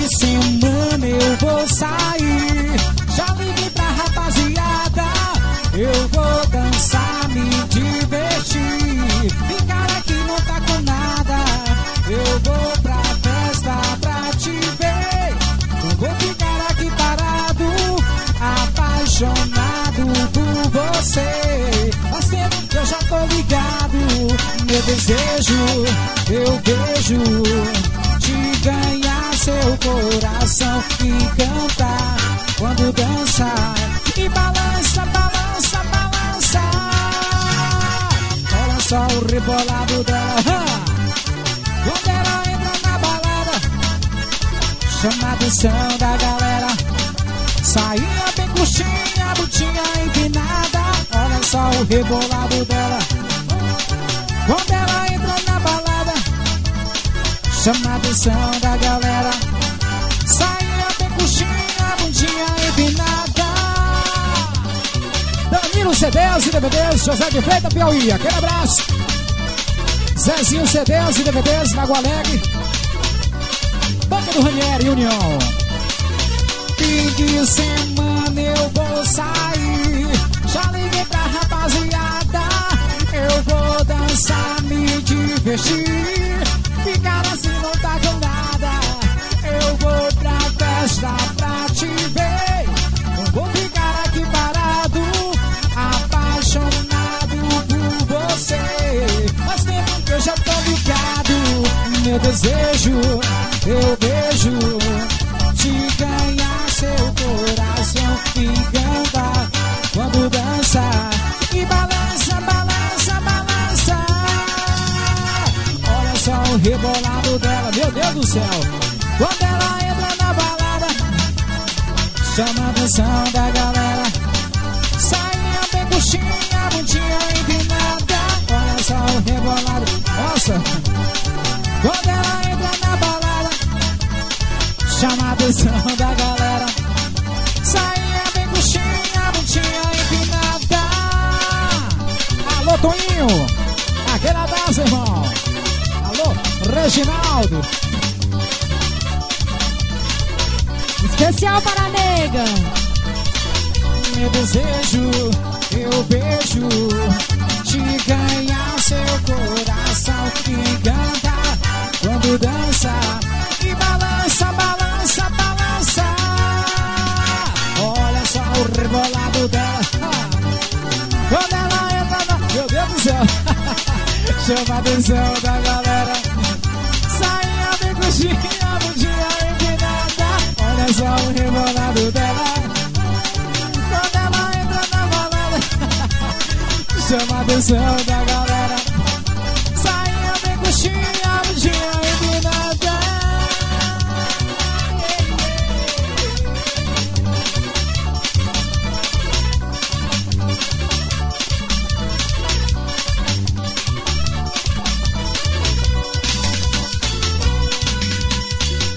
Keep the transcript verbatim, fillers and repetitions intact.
de semana eu vou sair. Já liguei pra rapaziada, eu vou dançar, me divertir. Ficar aqui não tá com nada, eu vou pra festa pra te ver. Não vou ficar aqui parado, apaixonado por você. Faz tempo que eu já tô ligado, meu desejo, eu vejo te ganhar seu coração e cantar quando dançar e balança, balança, balança. Olha só o rebolado dela, quando ela entra na balada, chama a atenção da galera. Sainha bem curtinha, botinha empinada. Olha só o rebolado dela, quando ela entra na balada, chama a atenção da galera. Sainha bem curtinha, bundinha empinada. Danilo C Ds e D V Ds, José de Feita, Piauí. Aquele abraço. Zezinho C Ds e D V Ds, Lagoa Alegre. Banca do Ranieri, União. Fim de semana eu vou sair. Já liguei pra rapaziada, eu vou dançar, me divertir. Ficar assim não tá com nada, eu vou pra festa pra te ver. Não vou ficar aqui parado, apaixonado por você. Faz tempo que eu já tô ligado, meu desejo, eu vejo te ganhar seu coração e cantar quando dança e balança, balança, balança. Olha só o rebolado dela, meu Deus do céu. Quando ela entra na balada, chama a atenção da galera. Sainha bem curtinha, bundinha empinada. Olha só o rebolado, nossa. Quando ela entra na balada, chama a atenção da galera. Sainha bem curtinha, bundinha empinada. Alô, Toninho, aquele abraço, irmão. Alô, Reginaldo. Especial para a nega. Meu desejo, eu vejo te ganhar seu coração e cantar quando dança e balança, balança, balança. Olha só o rebolado dela, quando ela entra na... Meu Deus do céu. Chama a atenção da galera. Sainha bem coxinha, bundinha empinada. Olha só o rebolado dela, quando ela entra na balada, chama a atenção da